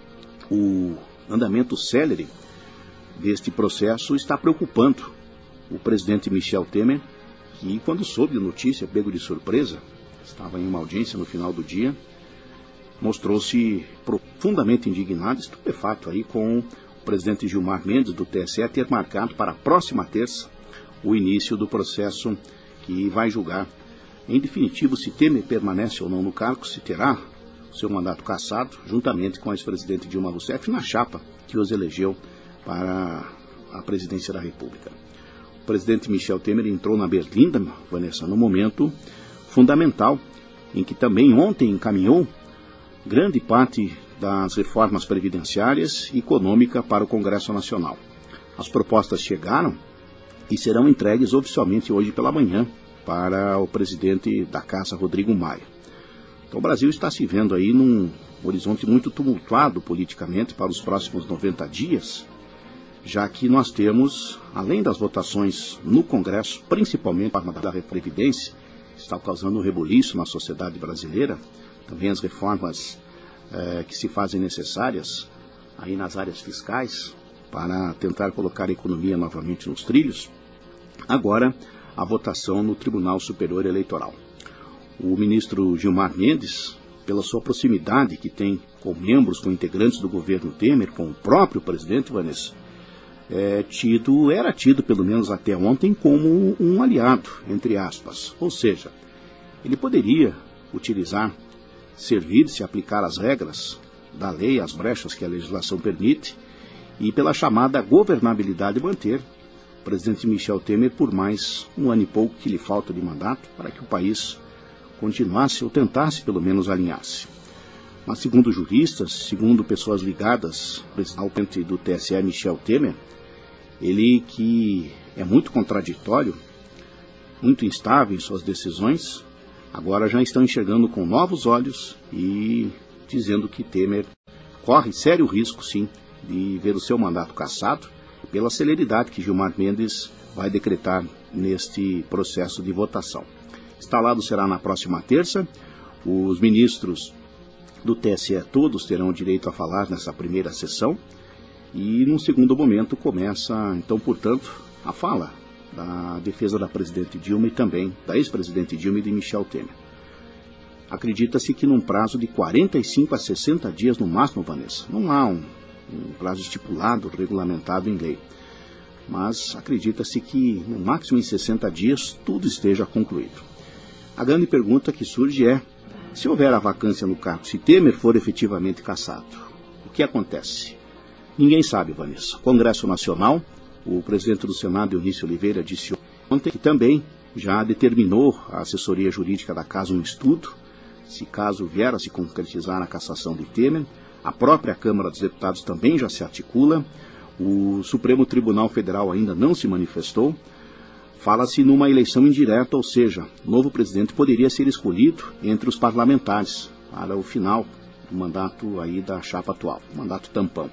O andamento célere deste processo está preocupando o presidente Michel Temer, que quando soube a notícia, pego de surpresa, estava em uma audiência no final do dia, mostrou-se profundamente indignado, estupefato aí com o presidente Gilmar Mendes do TSE ter marcado para a próxima terça o início do processo que vai julgar, em definitivo, se Temer permanece ou não no cargo, se terá o seu mandato cassado, juntamente com a ex-presidente Dilma Rousseff, na chapa que os elegeu para a presidência da República. O presidente Michel Temer entrou na berlinda, Vanessa, no momento fundamental, em que também ontem encaminhou grande parte das reformas previdenciárias e econômica para o Congresso Nacional. As propostas chegaram e serão entregues oficialmente hoje pela manhã para o presidente da Casa, Rodrigo Maia. Então o Brasil está se vendo aí num horizonte muito tumultuado politicamente para os próximos 90 dias, já que nós temos, além das votações no Congresso, principalmente a reforma da Previdência, que está causando um rebuliço na sociedade brasileira, também as reformas que se fazem necessárias aí nas áreas fiscais para tentar colocar a economia novamente nos trilhos. Agora, a votação no Tribunal Superior Eleitoral. O ministro Gilmar Mendes, pela sua proximidade que tem com membros, com integrantes do governo Temer, com o próprio presidente Vanessa, era tido, pelo menos até ontem, como um aliado, entre aspas. Ou seja, ele poderia servir-se, aplicar as regras da lei, as brechas que a legislação permite, e pela chamada governabilidade manter o presidente Michel Temer por mais um ano e pouco que lhe falta de mandato, para que o país continuasse ou tentasse pelo menos alinhar-se. Mas segundo juristas, segundo pessoas ligadas ao presidente do TSE, Michel Temer, ele que é muito contraditório, muito instável em suas decisões, agora já estão enxergando com novos olhos e dizendo que Temer corre sério risco, sim, de ver o seu mandato cassado pela celeridade que Gilmar Mendes vai decretar neste processo de votação. Instalado será na próxima terça. Os ministros do TSE todos terão direito a falar nessa primeira sessão. E, num segundo momento, começa, então, portanto, a fala da defesa da presidente Dilma e também da ex-presidente Dilma e de Michel Temer. Acredita-se que num prazo de 45 a 60 dias no máximo, Vanessa. Não há um prazo estipulado, regulamentado em lei. Mas acredita-se que no máximo em 60 dias tudo esteja concluído. A grande pergunta que surge é, se houver a vacância no cargo, se Temer for efetivamente cassado, o que acontece? Ninguém sabe, Vanessa. Congresso Nacional, o presidente do Senado, Eunício Oliveira, disse ontem que também já determinou a assessoria jurídica da Casa um estudo, se caso vier a se concretizar a cassação de Temer. A própria Câmara dos Deputados também já se articula. O Supremo Tribunal Federal ainda não se manifestou. Fala-se numa eleição indireta, ou seja, o novo presidente poderia ser escolhido entre os parlamentares para o final do mandato aí da chapa atual, mandato tampão.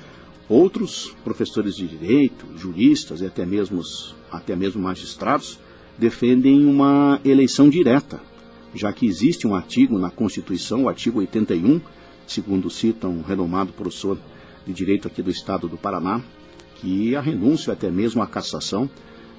Outros professores de direito, juristas e até mesmo magistrados defendem uma eleição direta, já que existe um artigo na Constituição, o artigo 81, segundo cita um renomado professor de direito aqui do estado do Paraná, que a renúncia, até mesmo a cassação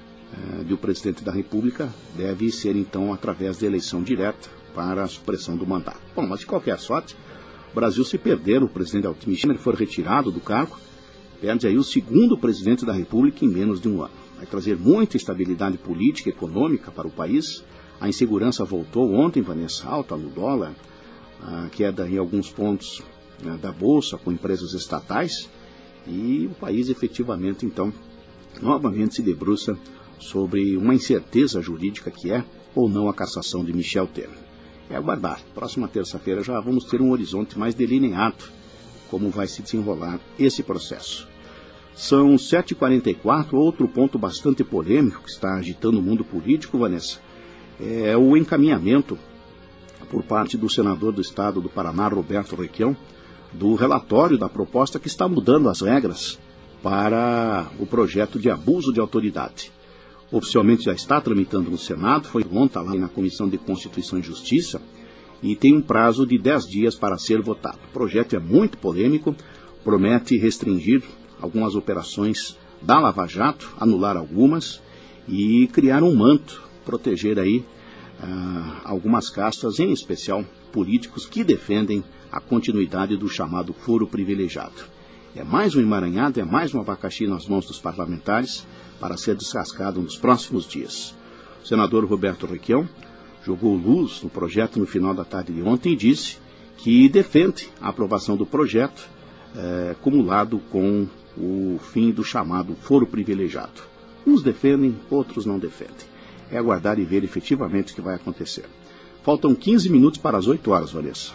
do presidente da República deve ser então através de eleição direta para a supressão do mandato. Bom, mas de qualquer sorte, o Brasil, se perder o presidente Michel Temer, for retirado do cargo, Perde aí o segundo presidente da República em menos de um ano. Vai trazer muita estabilidade política e econômica para o país. A insegurança voltou ontem, Vanessa, alta no dólar, a queda em alguns pontos da Bolsa com empresas estatais, e o país efetivamente, então, novamente se debruça sobre uma incerteza jurídica que é ou não a cassação de Michel Temer. É aguardar. Próxima terça-feira já vamos ter um horizonte mais delineado como vai se desenrolar esse processo. São 7h44, outro ponto bastante polêmico que está agitando o mundo político, Vanessa, é o encaminhamento por parte do senador do estado do Paraná, Roberto Requião, do relatório da proposta que está mudando as regras para o projeto de abuso de autoridade. Oficialmente já está tramitando no Senado, foi ontem lá na Comissão de Constituição e Justiça e tem um prazo de 10 dias para ser votado. O projeto é muito polêmico, promete restringir algumas operações da Lava Jato, anular algumas e criar um manto, proteger aí algumas castas, em especial políticos que defendem a continuidade do chamado foro privilegiado. É mais um emaranhado, é mais um abacaxi nas mãos dos parlamentares para ser descascado nos próximos dias. O senador Roberto Requião jogou luz no projeto no final da tarde de ontem e disse que defende a aprovação do projeto cumulado com o fim do chamado foro privilegiado. Uns defendem, outros não defendem. É aguardar e ver efetivamente o que vai acontecer. Faltam 15 minutos para as 8 horas, Vanessa.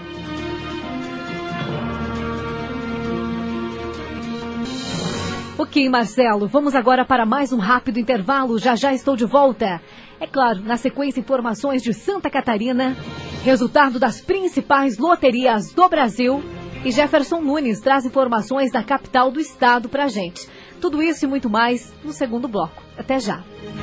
Ok, Marcelo, vamos agora para mais um rápido intervalo. Já já estou de volta. É claro, na sequência, informações de Santa Catarina, resultado das principais loterias do Brasil, e Jefferson Nunes traz informações da capital do estado pra gente. Tudo isso e muito mais no segundo bloco. Até já.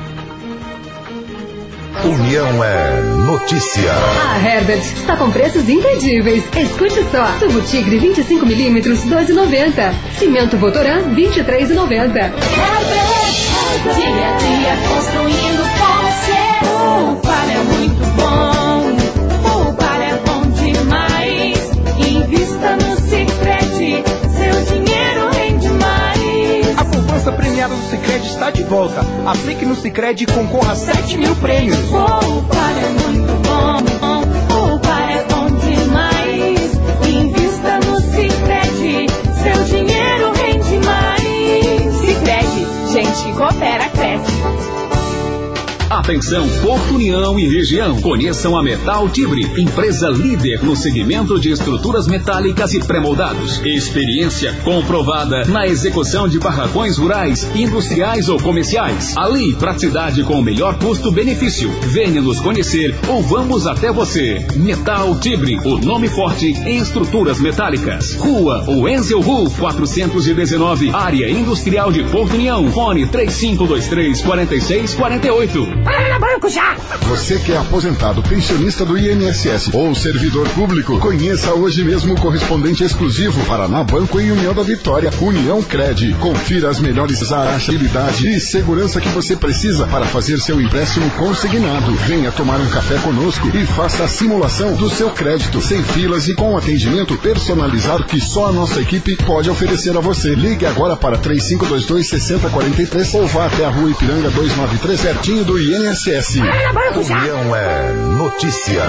União é notícia. A Herbert está com preços imperdíveis. Escute só. Tubo Tigre 25mm, 2,90. Cimento Votoran, 23,90. Herbert, dia a dia construindo com você. Poupar é muito bom. Poupar é bom demais. Invista no Sicredi, seu dinheiro rende mais. A poupança premiada do Sicredi está de volta. Aplique no Sicredi e concorra a 7 mil prêmios. Poupar é muito bom. Poupar é bom demais. Invista no Sicredi, seu dinheiro rende mais. Sicredi, gente que coopera, cresce. Atenção, Porto União e região. Conheçam a Metal Tibre, empresa líder no segmento de estruturas metálicas e pré-moldados. Experiência comprovada na execução de barracões rurais, industriais ou comerciais. Ali, praticidade com o melhor custo-benefício. Venha nos conhecer ou vamos até você. Metal Tibre, o nome forte em estruturas metálicas. Rua Wenzel Ruf 419, área industrial de Porto União. Fone 3523-4648. Para no banco já! Você que é aposentado, pensionista do INSS ou servidor público, conheça hoje mesmo o correspondente exclusivo Paraná Banco e União da Vitória, União Cred. Confira as melhores taxas, agilidade e segurança que você precisa para fazer seu empréstimo consignado. Venha tomar um café conosco e faça a simulação do seu crédito, sem filas e com atendimento personalizado que só a nossa equipe pode oferecer a você. Ligue agora para 3522-6043 ou vá até a Rua Ipiranga 293, pertinho do INSS. União é notícia.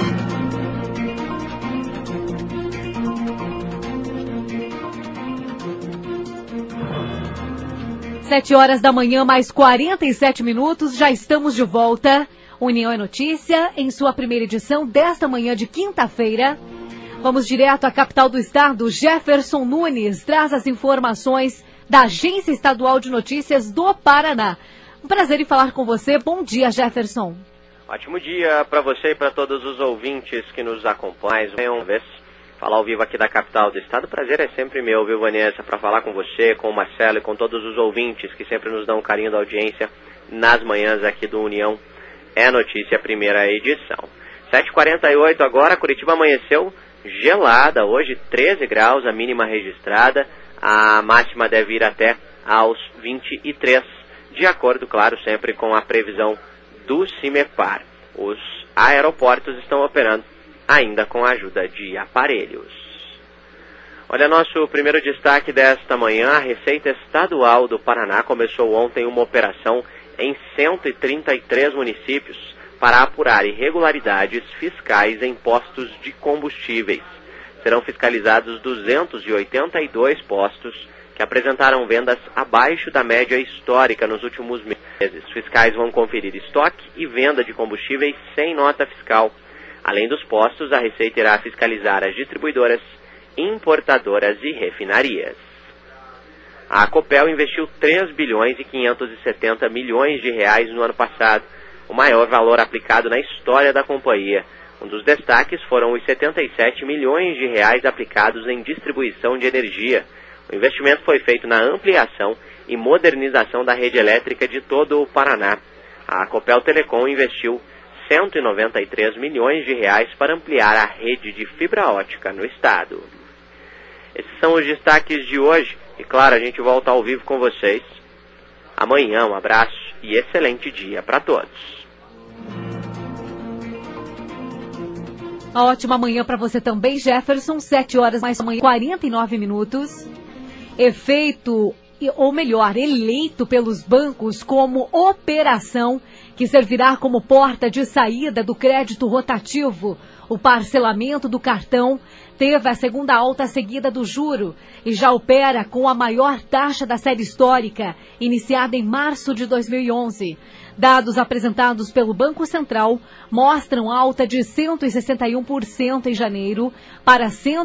Sete horas da manhã, mais 47 minutos, já estamos de volta. União é Notícia, em sua primeira edição desta manhã de quinta-feira. Vamos direto à capital do estado. Jefferson Nunes traz as informações da Agência Estadual de Notícias do Paraná. Um prazer em falar com você. Bom dia, Jefferson. Ótimo dia para você e para todos os ouvintes que nos acompanham. Uma vez falar ao vivo aqui da capital do estado. O prazer é sempre meu, viu, Vanessa, para falar com você, com o Marcelo e com todos os ouvintes que sempre nos dão um carinho da audiência nas manhãs aqui do União é Notícia, primeira edição. 7h48 agora, Curitiba amanheceu gelada. Hoje 13 graus, a mínima registrada. A máxima deve ir até aos 23. De acordo, claro, sempre com a previsão do CIMEPAR. Os aeroportos estão operando ainda com a ajuda de aparelhos. Olha, nosso primeiro destaque desta manhã, a Receita Estadual do Paraná começou ontem uma operação em 133 municípios para apurar irregularidades fiscais em postos de combustíveis. Serão fiscalizados 282 postos que apresentaram vendas abaixo da média histórica nos últimos meses. Fiscais vão conferir estoque e venda de combustíveis sem nota fiscal. Além dos postos, a Receita irá fiscalizar as distribuidoras, importadoras e refinarias. A Copel investiu 3 bilhões e 570 milhões de reais no ano passado, o maior valor aplicado na história da companhia. Um dos destaques foram os 77 milhões de reais aplicados em distribuição de energia. O investimento foi feito na ampliação e modernização da rede elétrica de todo o Paraná. A Copel Telecom investiu 193 milhões de reais para ampliar a rede de fibra ótica no estado. Esses são os destaques de hoje. E claro, a gente volta ao vivo com vocês amanhã. Um abraço e excelente dia para todos. Uma ótima manhã para você também, Jefferson. 7 horas mais amanhã, 49 minutos. Efeito, ou melhor, eleito pelos bancos como operação que servirá como porta de saída do crédito rotativo. O parcelamento do cartão teve a segunda alta seguida do juro e já opera com a maior taxa da série histórica, iniciada em março de 2011. Dados apresentados pelo Banco Central mostram alta de 161% em janeiro para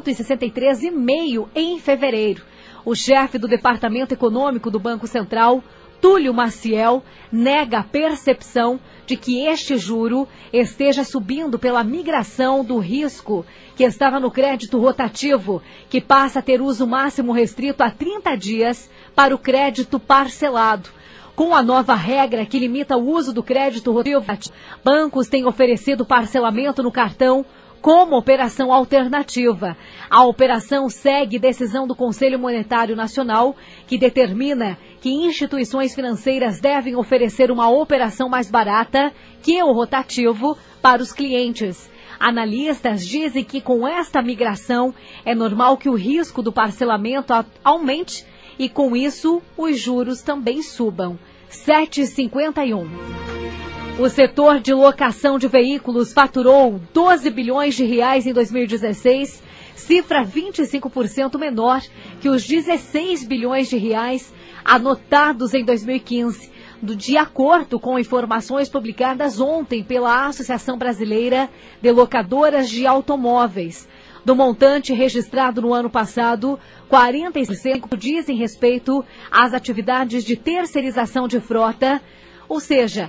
163,5% em fevereiro. O chefe do Departamento Econômico do Banco Central, Túlio Maciel, nega a percepção de que este juro esteja subindo pela migração do risco que estava no crédito rotativo, que passa a ter uso máximo restrito a 30 dias para o crédito parcelado. Com a nova regra que limita o uso do crédito rotativo, bancos têm oferecido parcelamento no cartão como operação alternativa. A operação segue decisão do Conselho Monetário Nacional, que determina que instituições financeiras devem oferecer uma operação mais barata que o rotativo para os clientes. Analistas dizem que com esta migração é normal que o risco do parcelamento aumente e com isso os juros também subam. 7,51. O setor de locação de veículos faturou 12 bilhões de reais em 2016, cifra 25% menor que os 16 bilhões de reais anotados em 2015, de acordo com informações publicadas ontem pela Associação Brasileira de Locadoras de Automóveis. Do montante registrado no ano passado, 45% dizem respeito às atividades de terceirização de frota, ou seja,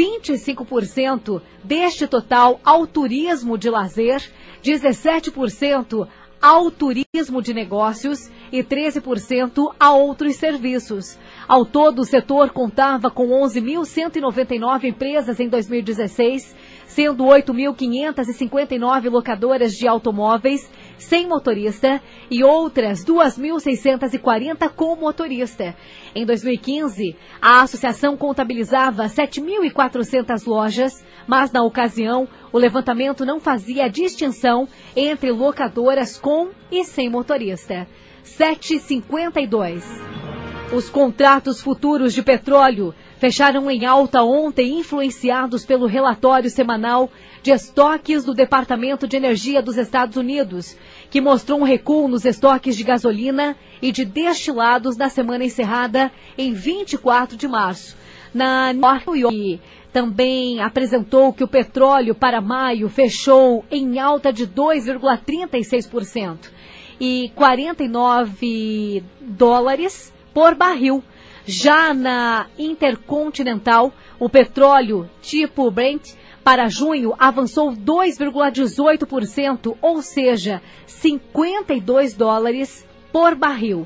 25% deste total ao turismo de lazer, 17% ao turismo de negócios e 13% a outros serviços. Ao todo, o setor contava com 11.199 empresas em 2016, sendo 8.559 locadoras de automóveis sem motorista e outras 2.640 com motorista. Em 2015, a associação contabilizava 7.400 lojas, mas na ocasião o levantamento não fazia distinção entre locadoras com e sem motorista. 7,52. Os contratos futuros de petróleo fecharam em alta ontem, influenciados pelo relatório semanal de estoques do Departamento de Energia dos Estados Unidos, que mostrou um recuo nos estoques de gasolina e de destilados na semana encerrada em 24 de março. Na New York, também apresentou que o petróleo para maio fechou em alta de 2,36% e 49 dólares por barril. Já na Intercontinental, o petróleo tipo Brent para junho avançou 2,18%, ou seja, 52 dólares por barril.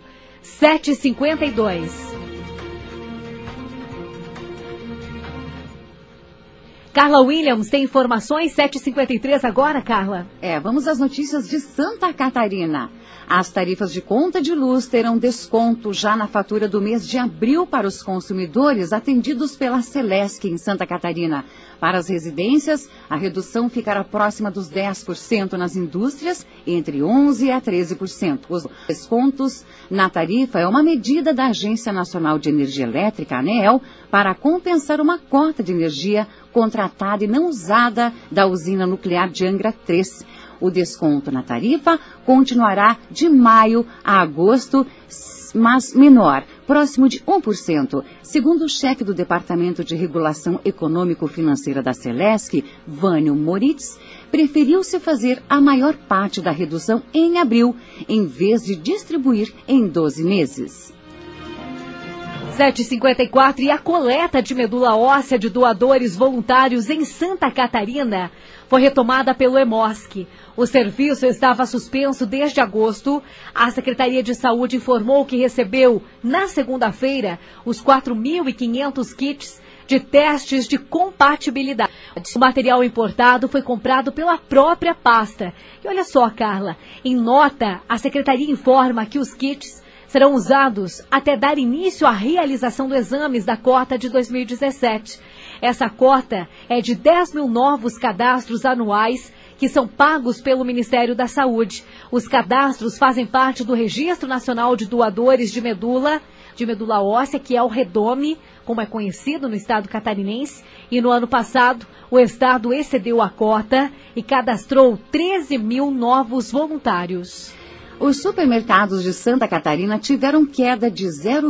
7,52. Carla Williams tem informações, 7h53 agora, Carla. Vamos às notícias de Santa Catarina. As tarifas de conta de luz terão desconto já na fatura do mês de abril para os consumidores atendidos pela Celesc em Santa Catarina. Para as residências, a redução ficará próxima dos 10%, nas indústrias, entre 11% a 13%. Os descontos na tarifa é uma medida da Agência Nacional de Energia Elétrica, ANEEL, para compensar uma cota de energia contratada e não usada da usina nuclear de Angra 3. O desconto na tarifa continuará de maio a agosto, mas menor, próximo de 1%. Segundo o chefe do Departamento de Regulação Econômico-Financeira da Celesc, Vânio Moritz, preferiu-se fazer a maior parte da redução em abril, em vez de distribuir em 12 meses. 7h54, e a coleta de medula óssea de doadores voluntários em Santa Catarina foi retomada pelo EMOSC. O serviço estava suspenso desde agosto. A Secretaria de Saúde informou que recebeu, na segunda-feira, os 4.500 kits de testes de compatibilidade. O material importado foi comprado pela própria pasta. E olha só, Carla, em nota, a Secretaria informa que os kits serão usados até dar início à realização dos exames da cota de 2017. Essa cota é de 10 mil novos cadastros anuais que são pagos pelo Ministério da Saúde. Os cadastros fazem parte do Registro Nacional de Doadores de medula óssea, que é o REDOME, como é conhecido no estado catarinense, e no ano passado o estado excedeu a cota e cadastrou 13 mil novos voluntários. Os supermercados de Santa Catarina tiveram queda de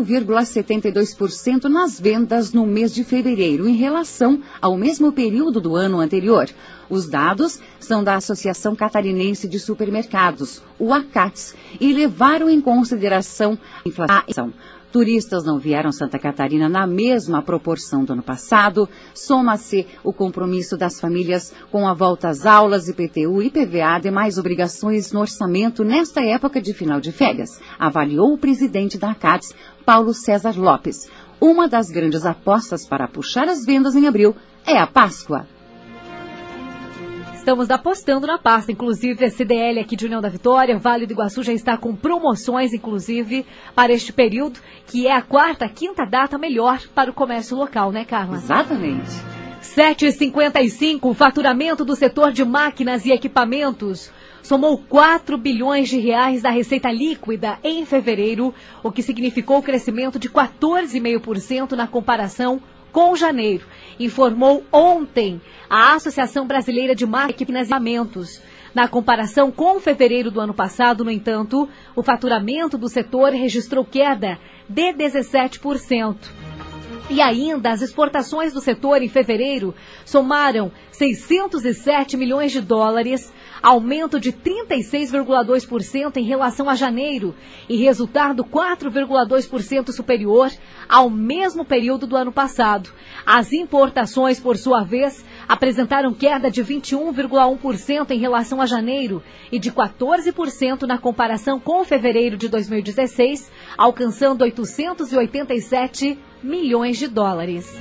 0,72% nas vendas no mês de fevereiro, em relação ao mesmo período do ano anterior. Os dados são da Associação Catarinense de Supermercados, o ACATS, e levaram em consideração a inflação. Turistas não vieram a Santa Catarina na mesma proporção do ano passado. Soma-se o compromisso das famílias com a volta às aulas, IPTU e PVA, demais obrigações no orçamento nesta época de final de férias, avaliou o presidente da ACATS, Paulo César Lopes. Uma das grandes apostas para puxar as vendas em abril é a Páscoa. Estamos apostando na pasta, inclusive a CDL aqui de União da Vitória, Vale do Iguaçu já está com promoções, inclusive, para este período, que é a quarta, quinta data melhor para o comércio local, né, Carla? Exatamente. 7h55, o faturamento do setor de máquinas e equipamentos somou 4 bilhões de reais da receita líquida em fevereiro, o que significou o crescimento de 14,5% na comparação com janeiro, informou ontem a Associação Brasileira de Máquinas e Equipamentos. Na comparação com fevereiro do ano passado, no entanto, o faturamento do setor registrou queda de 17%. E ainda, as exportações do setor em fevereiro somaram 607 milhões de dólares, aumento de 36,2% em relação a janeiro e resultado 4,2% superior ao mesmo período do ano passado. As importações, por sua vez, apresentaram queda de 21,1% em relação a janeiro e de 14% na comparação com fevereiro de 2016, alcançando 887 milhões de dólares.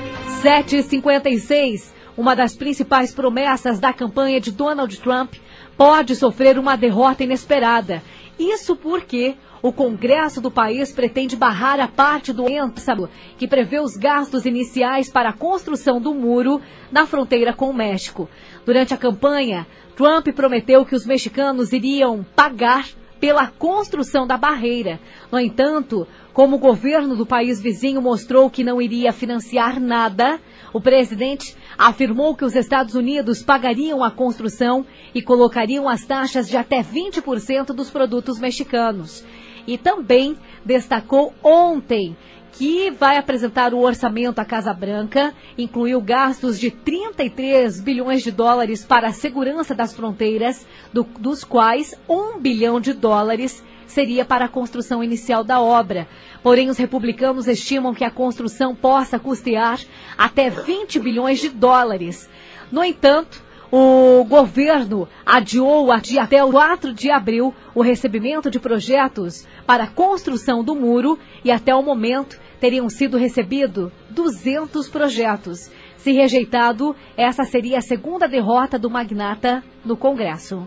7h56. Uma das principais promessas da campanha de Donald Trump pode sofrer uma derrota inesperada. Isso porque o Congresso do país pretende barrar a parte do orçamento que prevê os gastos iniciais para a construção do muro na fronteira com o México. Durante a campanha, Trump prometeu que os mexicanos iriam pagar pela construção da barreira. No entanto, como o governo do país vizinho mostrou que não iria financiar nada, o presidente afirmou que os Estados Unidos pagariam a construção e colocariam as taxas de até 20% dos produtos mexicanos. E também destacou ontem que vai apresentar o orçamento à Casa Branca, incluiu gastos de 33 bilhões de dólares para a segurança das fronteiras, dos quais 1 bilhão de dólares seria para a construção inicial da obra. Porém, os republicanos estimam que a construção possa custear até 20 bilhões de dólares. No entanto, o governo adiou até o 4 de abril o recebimento de projetos para a construção do muro e até o momento teriam sido recebidos 200 projetos. Se rejeitado, essa seria a segunda derrota do magnata no Congresso.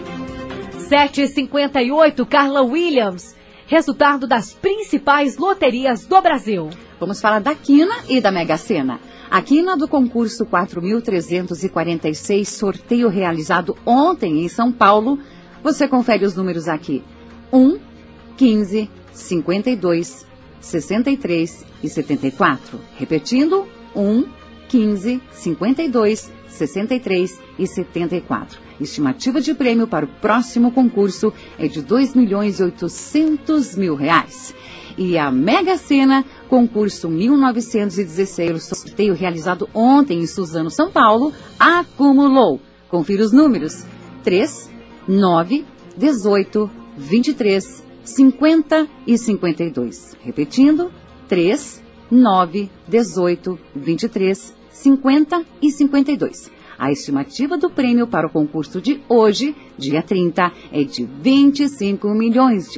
7h58, Carla Williams. Resultado das principais loterias do Brasil. Vamos falar da Quina e da Mega Sena. A Quina do concurso 4.346, sorteio realizado ontem em São Paulo. Você confere os números aqui. 1, 15, 52, 63 e 74. Repetindo, 1, 15, 52, 63 e 74. Estimativa de prêmio para o próximo concurso é de R$2.800.000. E a Mega Sena, concurso 1916, sorteio realizado ontem em Suzano, São Paulo, acumulou. Confira os números: 3, 9, 18, 23, 50 e 52. Repetindo, 3, 9, 18, 23, 50 e 52. A estimativa do prêmio para o concurso de hoje, dia 30, é de R$25 milhões.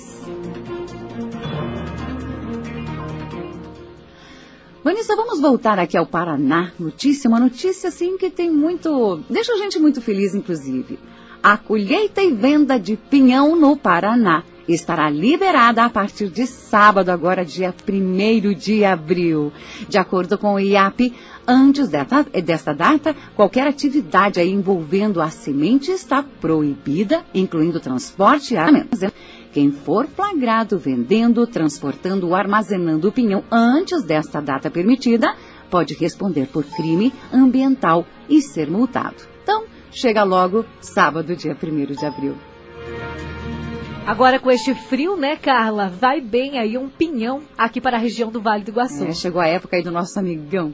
Vanessa, vamos voltar aqui ao Paraná. Uma notícia assim que tem muito... deixa a gente muito feliz, inclusive. A colheita e venda de pinhão no Paraná estará liberada a partir de sábado, agora dia 1º de abril. De acordo com o IAP, antes desta data, qualquer atividade aí envolvendo a semente está proibida, incluindo transporte e armazenamento. Quem for flagrado vendendo, transportando ou armazenando o pinhão antes desta data permitida, pode responder por crime ambiental e ser multado. Então, chega logo sábado, dia 1º de abril. Agora com este frio, né, Carla? Vai bem aí um pinhão aqui para a região do Vale do Iguaçu. Chegou a época aí do nosso amigão.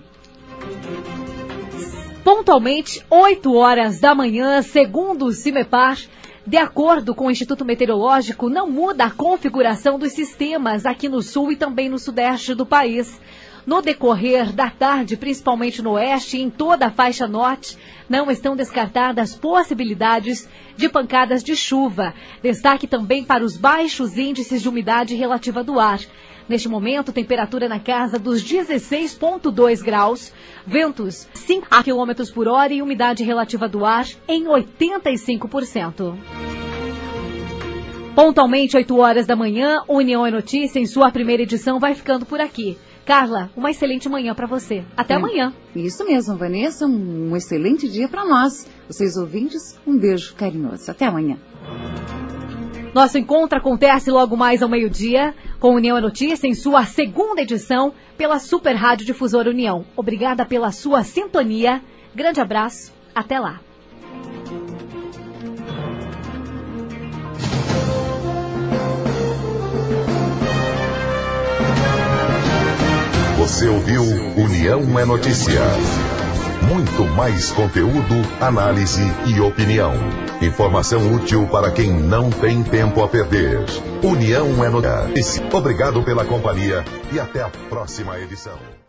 Pontualmente, 8 horas da manhã, segundo o CIMEPAR, de acordo com o Instituto Meteorológico, não muda a configuração dos sistemas aqui no sul e também no sudeste do país. No decorrer da tarde, principalmente no oeste e em toda a faixa norte, não estão descartadas possibilidades de pancadas de chuva. Destaque também para os baixos índices de umidade relativa do ar. Neste momento, temperatura na casa dos 16,2 graus, ventos 5 km por hora e umidade relativa do ar em 85%. Pontualmente, 8 horas da manhã, União é Notícia, em sua primeira edição, vai ficando por aqui. Carla, uma excelente manhã para você. Até amanhã. Isso mesmo, Vanessa. Um excelente dia para nós. Vocês ouvintes, um beijo carinhoso. Até amanhã. Nosso encontro acontece logo mais ao meio-dia, com União é Notícia, em sua segunda edição, pela Super Rádio Difusora União. Obrigada pela sua sintonia. Grande abraço. Até lá. Você ouviu União é Notícia. Muito mais conteúdo, análise e opinião. Informação útil para quem não tem tempo a perder. União é Notícia. Obrigado pela companhia e até a próxima edição.